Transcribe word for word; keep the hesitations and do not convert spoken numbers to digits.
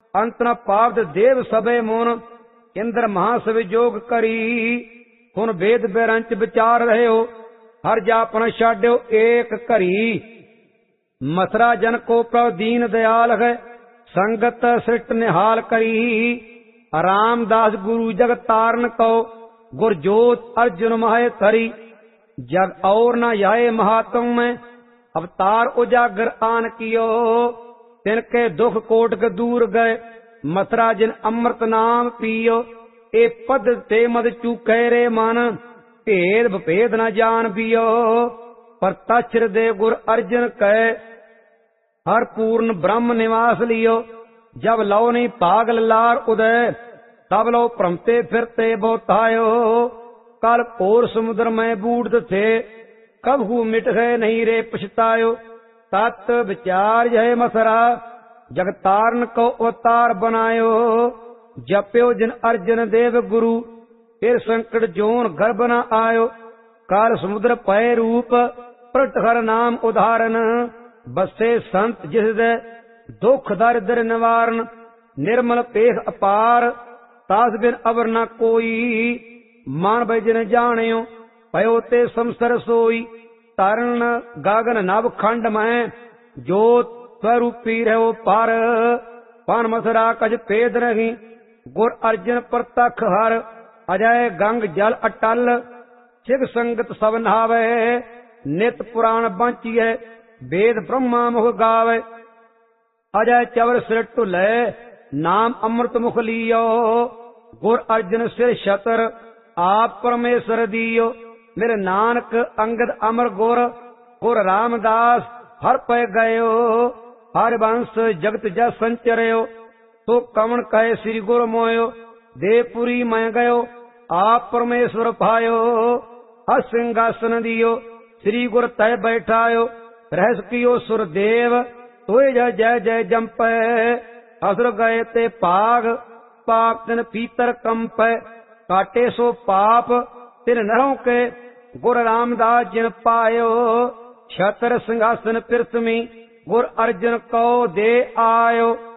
अंत न पावत देव सबे मुन इंद्र महासविजोग करी। हुन वेद बेरंच विचार रहे हो हर जापन छाड्यो एक घरी। मथुरा जन को प्रभु दीन दयाल है संगत सृष्ट निहाल करी। रामदास गुरु जग तारन को गुरजोत अर्जुन माहे थरी। जग और न जाए महात्म में अवतार उजागर आन कियो। तिनके दुख कोटक दूर गए मथुरा जिन अमृत नाम पियो। ए पद ते मद चूके रे मन भेद भेद न जान पियो। पर तछर दे गुर अर्जन कहे हर पूर्ण ब्रह्म निवास लियो। जब लो नहीं पागल लार उदय तब लो भ्रमते फिरते बहुतायो। कल और समुद्र में बूढ़ थे कबहू मिट गए नहीं रे पछतायो। तत् विचार जय मथुरा जगतारन को अवतार बनायो। जप्यो जिन अर्जन देव गुरु फिर संकट जोन गर्भ न आयो। काल समुद्र पय रूप प्रट हर नाम उदाहरण। बसे संत जिस दे दुख दरिद्र निवारण। निर्मल पेख अपार तास बिन अवर न कोई। मान भजन जानियो पयो ते संसर सोई। तरण गागन नभ खंड में जोत स्वरूपी रहो पार। पान मथुरा कज पेद नहीं गुर अर्जन प्रतख हर। अजय गंग जल अटल सिख संगत सब नहावे। नित पुराण बंचिए वेद ब्रह्मा मुख गावे। अजय चवर सिर ढुलै नाम अमृत मुख लियो। गुर अर्जन सिर छतर आप परमेश्वर दियो। मेरे नानक अंगद अमर गुर गुर रामदास हर पै गयो। हर वंश जगत जस संचरयो। तो कवन कहे श्री गुर मोयो। देवपुरी मैं गयो आप परमेश्वर पायो। हर सिंहासन दियो श्री गुर तय बैठायो। रहस कियो सुर देव तोय जय जय जय जंपै। असुर गए ते पाग पाप तिन पीतर कंपै। काटे सो पाप तिन नरों के गुर रामदास जिन पायो। छतर सिंहासन पृथ्वी गुर अर्जन को दे आयो।